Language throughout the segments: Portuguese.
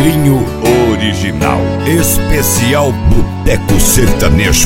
Pedrinho Original. Especial Boteco Sertanejo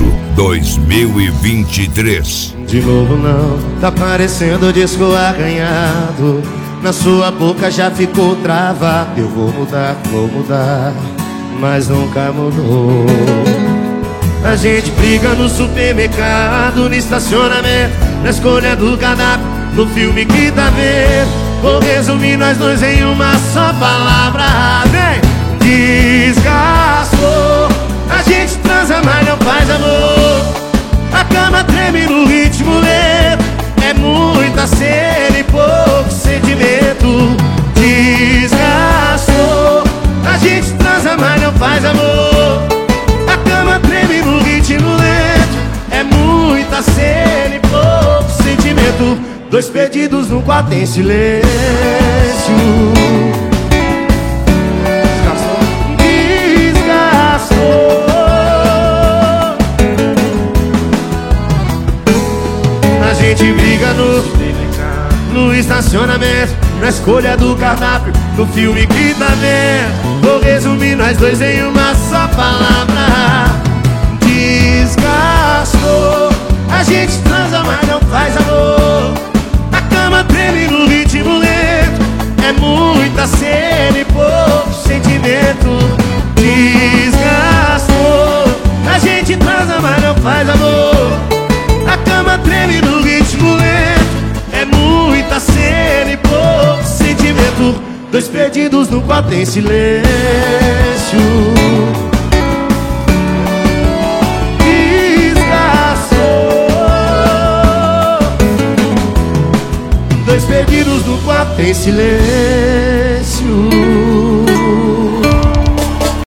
2023. De novo não, tá parecendo disco arranhado. Na sua boca já ficou travado. Eu vou mudar, mas nunca mudou. A gente briga no supermercado, no estacionamento, na escolha do cardápio, no filme que tá vendo. Vou resumir nós dois em uma só palavra. Vem! Desgastou. A gente transa, mas não faz amor. A cama treme no ritmo lento. É muita cena e pouco sentimento. Desgastou. A gente transa, mas não faz amor. A cama treme no ritmo lento. É muita cena e pouco sentimento. Dois perdidos num quarto em silêncio. Desgastou. A gente briga no estacionamento, na escolha do cardápio, no filme que tá vendo. Vou resumir nós dois em uma só palavra. Desgastou. A gente transa, mas não faz amor. A cama treme no ritmo lento. É muita cena e pouco sentimento. Desgastou. A gente transa, mas não faz amor. A cama treme no ritmo lento. É muita cena e pouco sentimento. Dois perdidos no quarto em silêncio. Dois perdidos no quarto em silêncio.